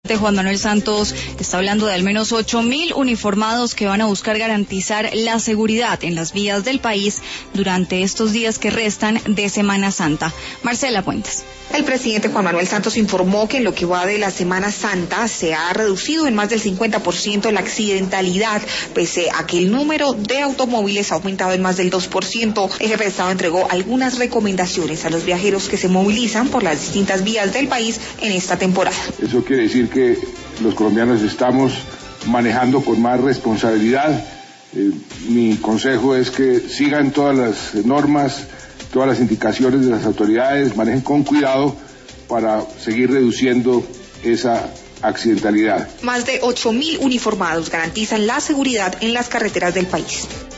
Juan Manuel Santos está hablando de al menos 8.000 uniformados que van a buscar garantizar la seguridad en las vías del país durante estos días que restan de Semana Santa. Marcela Puentes. El presidente Juan Manuel Santos informó que en lo que va de la Semana Santa se ha reducido en más del 50% la accidentalidad, pese a que el número de automóviles ha aumentado en más del 2%. El jefe de Estado entregó algunas recomendaciones a los viajeros que se movilizan por las distintas vías del país en esta temporada. Eso quiere decir que los colombianos estamos manejando con más responsabilidad. Mi consejo es que sigan todas las normas, todas las indicaciones de las autoridades, manejen con cuidado para seguir reduciendo esa accidentalidad. Más de 8.000 uniformados garantizan la seguridad en las carreteras del país.